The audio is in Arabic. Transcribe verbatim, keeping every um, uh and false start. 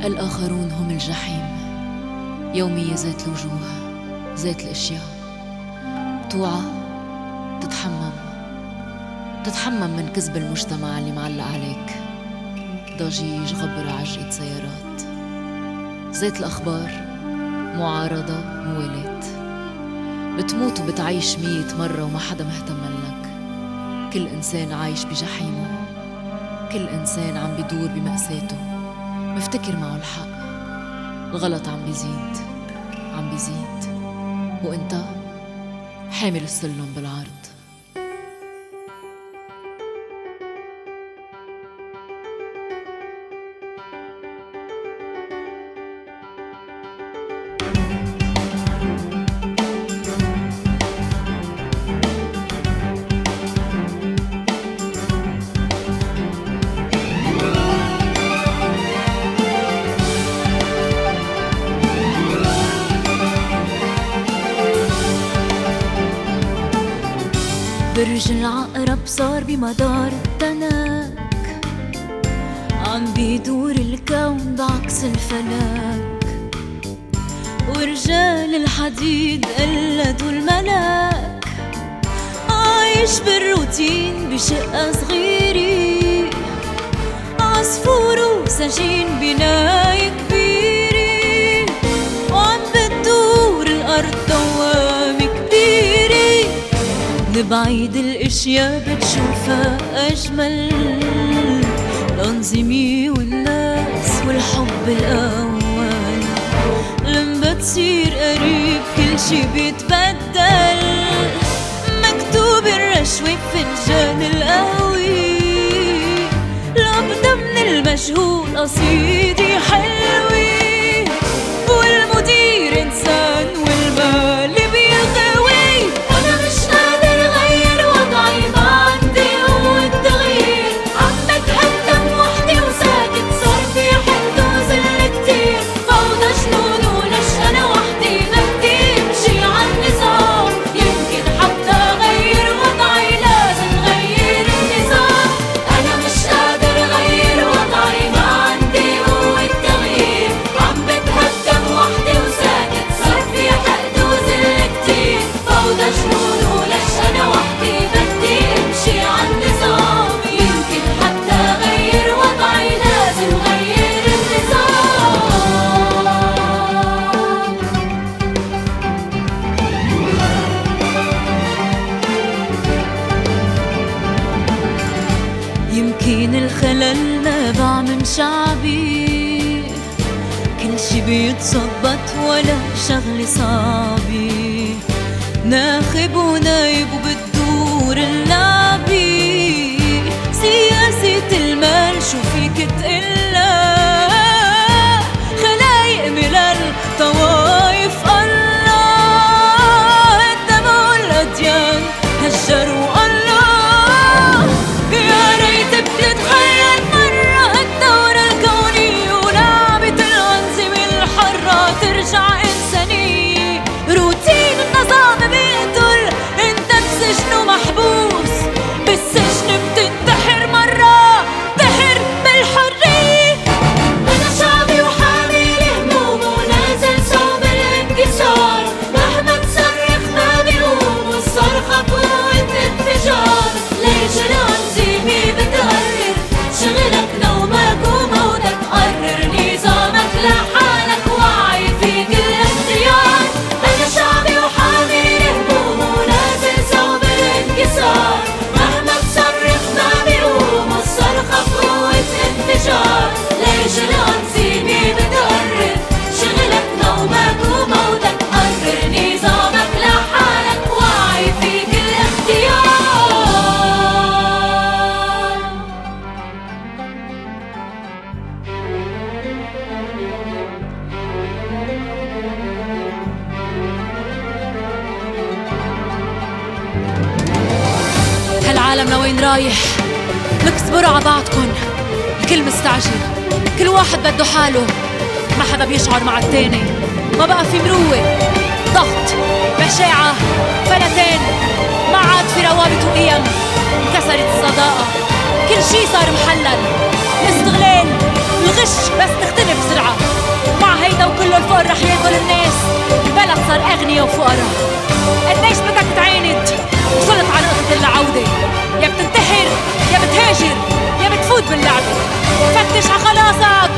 الآخرون هم الجحيم، يومية ذات الوجوه، ذات الأشياء. توعى تتحمم تتحمم من كذب المجتمع اللي معلق عليك، ضجيج غبرة عجقة سيارات، ذات الأخبار، معارضة موالاة. بتموت وبتعيش مية مرة وما حدا مهتم لك. كل إنسان عايش بجحيمه، كل إنسان عم بدور بمأساته، مفتكر معه الحق. الغلط عم بيزيد عم بيزيد وإنت حامل السلم بالعرض. برج العقرب صار بمدار التنك، عم بيدور الكون بعكس الفلك، ورجال الحديد قلدوا الملك. عايش بالروتين بشقة صغيرة، عصفور وسجين بناية كبيرة، وعم بتدور الأرض دوامة كبيرة. لبعيد الاشياء بتشوفها اجمل، الانظمة والناس والحب الاول. لما بتصير قريب كل شي بيتبدل، مكتوب الرشوة بفنجان القهوة، لابدة من المجهول قصيدة حلوة، والمدير انسان والمال بيغوي. انا مش قادر اغير وضعي، ما عندي قوة تغيير، عم بتهدم وحدي وساكت، صار في حد وذل كتير، فوضى جنون وليش انا وحدي، بدي امشي عالنظام، يمكن حتى اغير وضعي، لازم غير النظام. انا مش قادر اغير وضعي، ما عندي قوة تغيير، عم بتهدم وحدي وساكت، صار في حد وذل كتير، فوضى جنون وليش انا وحدي، بدي امشي عالنظام، يمكن حتى اغير وضعي، لازم غير النظام. يمكن الخلل نابع من شعبي، كل شي بيتظبط ولا شغلة صعبة، ناخب ونايب وبتدور اللعبة، سياسة المال شو فيك تقلها، خلايق ملل طوايف الله، الدم والأديان هجروا الله. يا ريت بتتخيل مرة الدورة الكونية، ولعبة الأنظمة الحرة ترجع إنسانية، روتين النظام بيقتل، انت بسجن ومحبوس، بالسجن بتنتحر مرة، انتحر بالحرية. أنا شعبي وحامل هموم ونازل صوب الانكسار، مهما تصرخ ما بيقوم، والصرخة بقوة انفجار. ليش الأنظمة بتقرر شغلك، نومك وموتك، قرر نظامك لحالك، وعي فيك الاختيار. أنا شعبي وحامل هموم ونازل صوب الانكسار، مهما تصرخ ما بيقوم، والصرخة بقوة انفجار. ليش الأنظمة بتقرر شغلك، نومك وموتك، قرر نظامك لحالك، وعي فيك الاختيار. هالعالم لوين رايح؟ مكسبروا ع بعضكن، الكل مستعجل، كل واحد بده حاله، ما حدا بيشعر مع التاني، ما بقى في مروة، ضغط، بشاعة، فلتين، ما عاد في روابط وقيم، انكسرت الصداقة، كل شي صار محلل، الاستغلال، الغش بس تختلف بسرعة. رح ياكل الناس، البلد صار أغنياء وفقراء. قديش بدك تعاند وصلت على نقطة العودة؟ يا بتنتحر يا بتهاجر يا بتفوت باللعبة. فتش ع خلاصك